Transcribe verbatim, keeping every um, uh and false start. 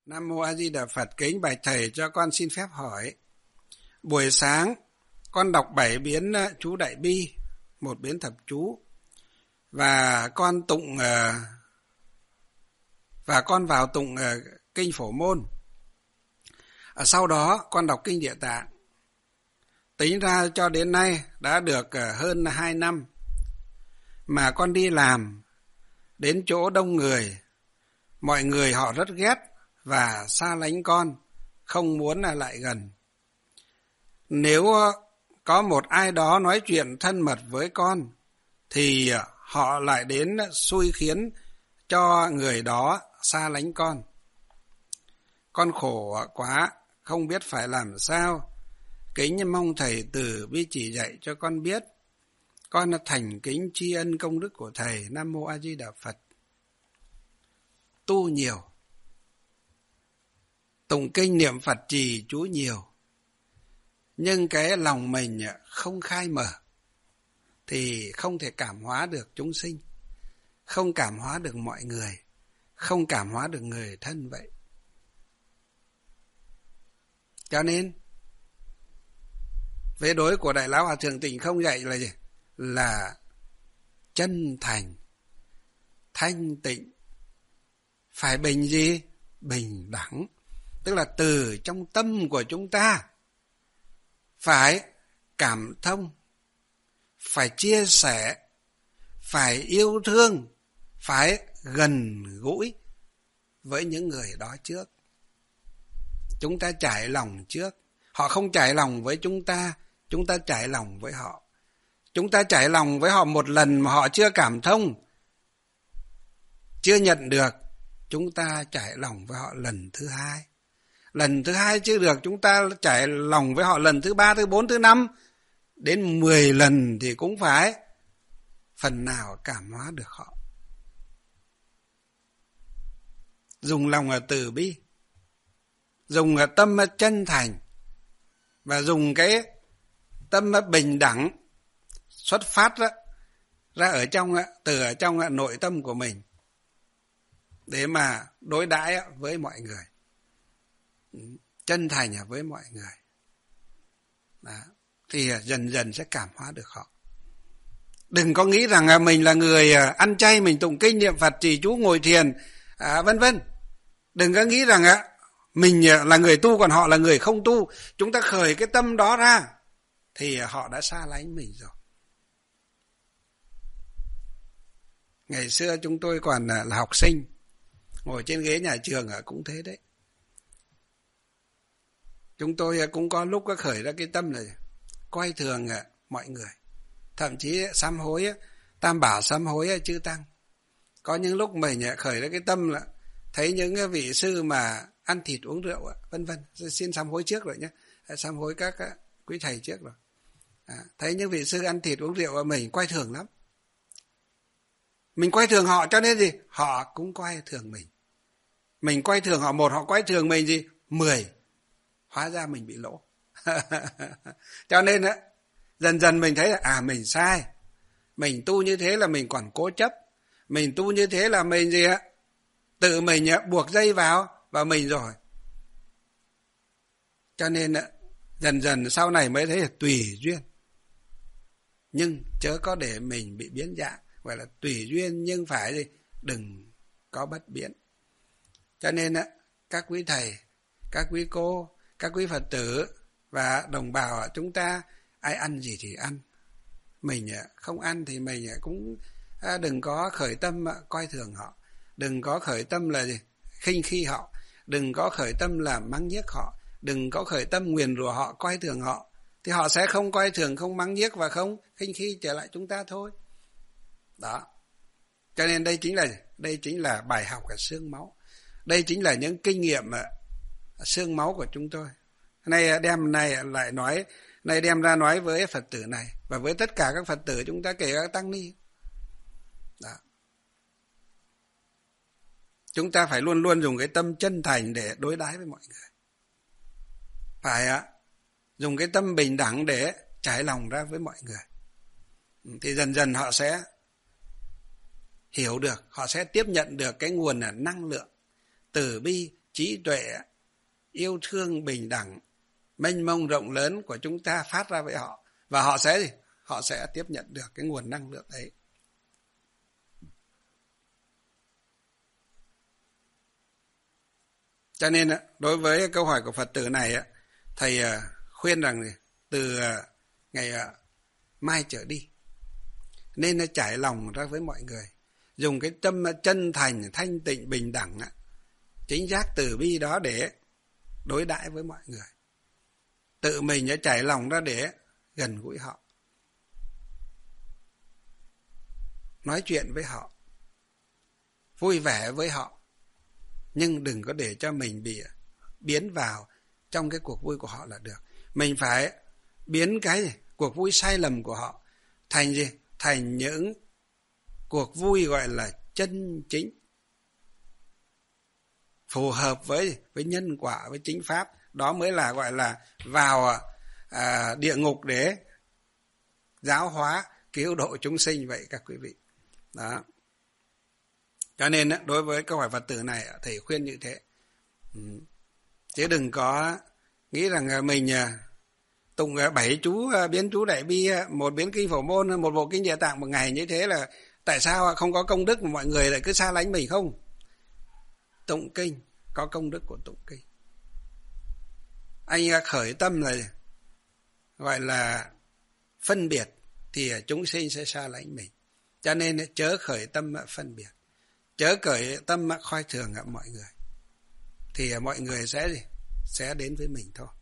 Nam Mô A Di Đà Phật. Kính bạch thầy, cho con xin phép hỏi. Buổi sáng con đọc bảy biến chú Đại Bi, một biến thập chú, và con tụng và con vào tụng kinh Phổ Môn. Sau đó con đọc kinh Địa Tạng. Tính ra cho đến nay đã được hơn hai năm mà con đi làm đến chỗ đông người, mọi người họ rất ghét và xa lánh con, không muốn là lại gần. Nếu có một ai đó nói chuyện thân mật với con thì họ lại đến xui khiến cho người đó xa lánh con. Con khổ quá, không biết phải làm sao. Kính mong thầy từ bi chỉ dạy cho con biết. Con thành kính tri ân công đức của thầy. Nam Mô A Di Đà Phật. Tu nhiều, tụng kinh niệm Phật trì chú nhiều, nhưng cái lòng mình không khai mở thì không thể cảm hóa được chúng sinh, không cảm hóa được mọi người, không cảm hóa được người thân vậy. Cho nên vế đối của Đại Lão Hòa Thượng Tịnh Không dạy là gì? Là chân thành, thanh tịnh, phải bình gì? Bình đẳng. Tức là từ trong tâm của chúng ta phải cảm thông, phải chia sẻ, phải yêu thương, phải gần gũi với những người đó trước. Chúng ta trải lòng trước. Họ không trải lòng với chúng ta, chúng ta trải lòng với họ. Chúng ta trải lòng với họ một lần mà họ chưa cảm thông, chưa nhận được, chúng ta trải lòng với họ lần thứ hai. Lần thứ hai chưa được, chúng ta trải lòng với họ lần thứ ba, thứ bốn, thứ năm, đến mười lần thì cũng phải phần nào cảm hóa được họ. Dùng lòng là từ bi, dùng là tâm chân thành, và dùng cái tâm bình đẳng xuất phát ra, ra ở trong, từ ở trong nội tâm của mình để mà đối đãi với mọi người, chân thành với mọi người. Đó. Thì dần dần sẽ cảm hóa được họ. Đừng có nghĩ rằng mình là người ăn chay, mình tụng kinh niệm Phật trì chú ngồi thiền, à, vân vân. Đừng có nghĩ rằng mình là người tu còn họ là người không tu. Chúng ta khởi cái tâm đó ra thì họ đã xa lánh mình rồi. Ngày xưa chúng tôi còn là học sinh, ngồi trên ghế nhà trường cũng thế đấy. Chúng tôi cũng có lúc có khởi ra cái tâm này coi thường mọi người, thậm chí sám hối, tam bảo sám hối chư tăng. Có những lúc mình khởi ra cái tâm là thấy những vị sư mà ăn thịt uống rượu vân vân, xin sám hối trước rồi nhé, sám hối các quý thầy trước rồi. À, thấy những vị sư ăn thịt uống rượu mình coi thường lắm. Mình coi thường họ cho nên gì? Họ cũng coi thường mình. Mình coi thường họ một, họ coi thường mình gì? Mười. Hóa ra mình bị lỗ. Cho nên á, dần dần mình thấy là à mình sai. Mình tu như thế là mình còn cố chấp. Mình tu như thế là mình gì ạ? Tự mình buộc dây vào vào mình rồi. Cho nên á, dần dần sau này mới thấy là tùy duyên. Nhưng chớ có để mình bị biến dạng. Gọi là tùy duyên nhưng phải gì? Đừng có bất biến. Cho nên á, các quý thầy, các quý cô, các quý Phật tử và đồng bào chúng ta ai ăn gì thì ăn. Mình không ăn thì mình cũng đừng có khởi tâm coi thường họ. Đừng có khởi tâm là gì? Khinh khi họ. Đừng có khởi tâm là mắng nhiếc họ. Đừng có khởi tâm nguyền rủa họ, coi thường họ. Thì họ sẽ không coi thường, không mắng nhiếc và không khinh khi trở lại chúng ta thôi. Đó. Cho nên đây chính là đây chính là bài học ở xương máu. Đây chính là những kinh nghiệm xương máu của chúng tôi. Nay đem này lại nói, nay đem ra nói với Phật tử này và với tất cả các Phật tử chúng ta, kể cả tăng ni. Đó. Chúng ta phải luôn luôn dùng cái tâm chân thành để đối đãi với mọi người. Phải ạ, dùng cái tâm bình đẳng để trải lòng ra với mọi người. Thì dần dần họ sẽ hiểu được, họ sẽ tiếp nhận được cái nguồn năng lượng từ bi trí tuệ, yêu thương, bình đẳng, mênh mông rộng lớn của chúng ta phát ra với họ. Và họ sẽ gì? Họ sẽ tiếp nhận được cái nguồn năng lượng ấy. Cho nên đối với câu hỏi của Phật tử này, thầy khuyên rằng từ ngày mai trở đi nên nó trải lòng ra với mọi người, dùng cái tâm chân thành, thanh tịnh, bình đẳng, chính giác, từ bi đó để đối đãi với mọi người. Tự mình đã trải lòng ra để gần gũi họ, nói chuyện với họ, vui vẻ với họ, nhưng đừng có để cho mình bị biến vào trong cái cuộc vui của họ là được. Mình phải biến cái gì? Cuộc vui sai lầm của họ thành gì? Thành những cuộc vui gọi là chân chính, phù hợp với với nhân quả, với chính pháp. Đó mới là gọi là vào à, địa ngục để giáo hóa, cứu độ chúng sinh vậy các quý vị. Đó. Cho nên đối với câu hỏi Phật tử này, thầy khuyên như thế. Chứ đừng có nghĩ rằng mình tụng bảy chú biến chú đại bi, một biến kinh phổ môn, một bộ kinh địa tạng một ngày như thế là tại sao không có công đức mà mọi người lại cứ xa lánh mình không? Tụng kinh có công đức của tụng kinh. Anh khởi tâm là gọi là phân biệt thì chúng sinh sẽ xa lánh mình. Cho nên chớ khởi tâm phân biệt, chớ khởi tâm coi thường mọi người, thì mọi người sẽ sẽ đến với mình thôi.